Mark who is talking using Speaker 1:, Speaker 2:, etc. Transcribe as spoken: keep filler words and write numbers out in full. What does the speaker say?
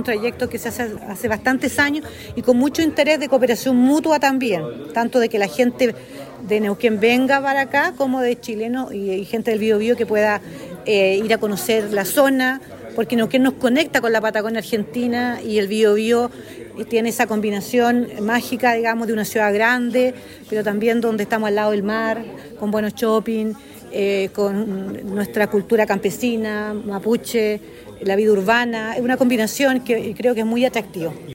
Speaker 1: un trayecto que se hace hace bastantes años y con mucho interés de cooperación mutua también, tanto de que la gente de Neuquén venga para acá como de chilenos y, y gente del Biobío que pueda eh, ir a conocer la zona, porque Neuquén nos conecta con la Patagonia Argentina y el Biobío tiene esa combinación mágica, digamos, de una ciudad grande, pero también donde estamos al lado del mar, con buenos shopping, eh, con nuestra cultura campesina, mapuche, la vida urbana. Es una combinación que creo que es muy atractiva.